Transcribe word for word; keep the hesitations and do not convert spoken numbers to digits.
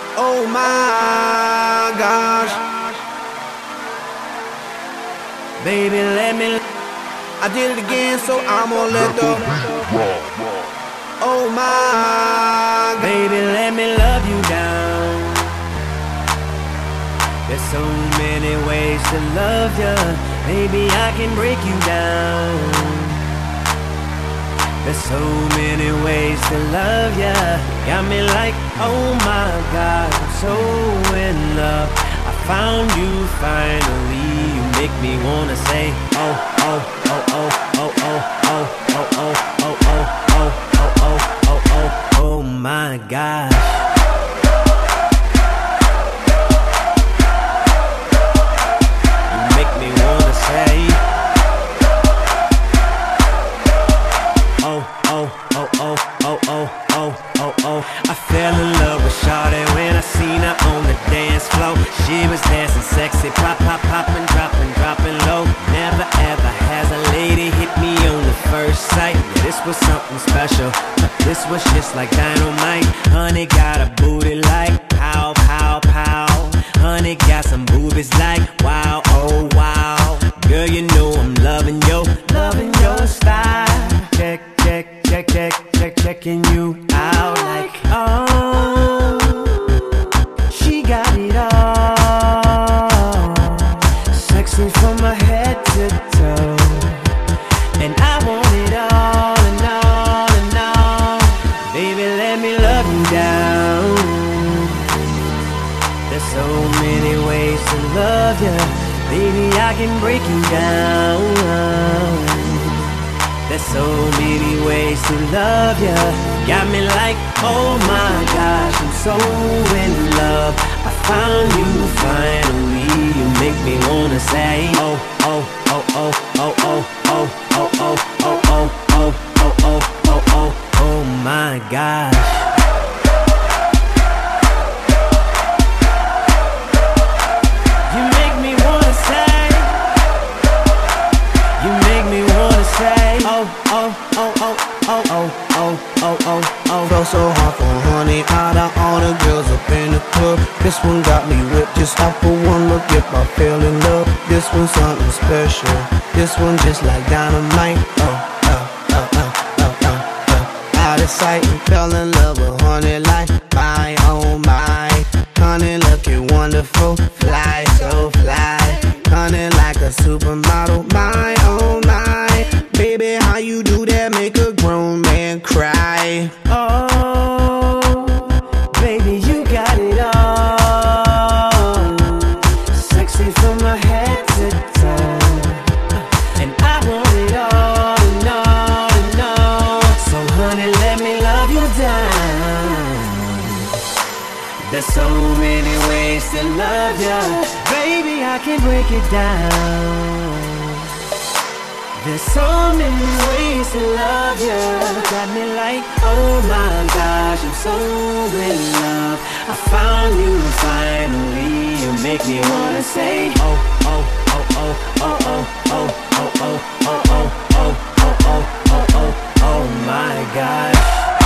Oh my gosh, baby, let me. I did it again, so I'm gonna let the. Oh my, baby, let me love you down. There's so many ways to love ya. Maybe I can break you down. There's so many ways to love ya. Got me like, oh my God, I'm so in love. I found you finally. You make me wanna say, oh, oh, oh, oh, oh, oh, oh, oh, oh, oh, oh, oh, oh, oh, oh, oh my God. I fell in love with Shawty when I seen her on the dance floor. She was dancing sexy, pop, pop, poppin', droppin', droppin' low. Never ever has a lady hit me on the first sight. This was something special, this was just like dynamite. Honey got a booty like pow, pow, pow. Honey got some boobies like wow, oh wow. Girl, you know I'm loving yo, loving your style. Check, check, check, check, check, checking you out like, oh, she got it all. Sexy from her head to toe. And I want it all and all and all. Baby, let me love you down. There's so many ways to love ya. Baby, I can break you down. There's so many ways to love ya. Got me like, oh my gosh, I'm so in love. I found you finally. You make me wanna say, oh, oh, oh, oh, oh, oh, oh, oh, oh, oh, oh, oh, oh, oh, oh, oh, oh my gosh. You make me wanna say, you make me wanna say, oh, oh, oh, oh, oh, oh, oh, oh, oh, oh. Felt so hard for honey, out of all the girls up in the club. This one got me whipped just off for one look. If I fell in love, this one's something special. This one just like dynamite. Oh, oh, oh, oh, oh, oh, oh. Out of sight and fell in love with honey like my, oh my. Honey looking wonderful, fly, so fly. Honey like a supermodel, my, oh my. Baby, how you do that make a grown man cry? Oh, baby, you got it all. Sexy from my head to toe. And I want it all and all and all. So honey, let me love you down. There's so many ways to love ya. Baby, I can break it down. There's so many ways to love ya. Got me like, oh my gosh, I'm so in love. I found you finally. You make me wanna say, oh, oh, oh, oh, oh, oh, oh, oh, oh, oh, oh, oh, oh, oh, oh, oh, oh my gosh.